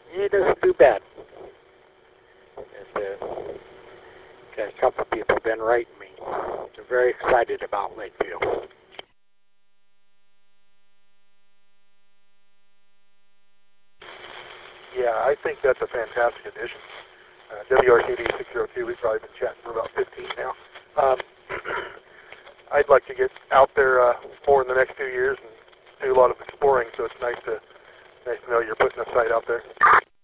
It isn't too bad. And, got a couple of people been writing me. They're very excited about Lakeview. Yeah, I think that's a fantastic addition. WRCD 602, we've probably been chatting for about 15 now. I'd like to get out there more in the next few years and do a lot of exploring, so it's nice to know you're putting a site out there.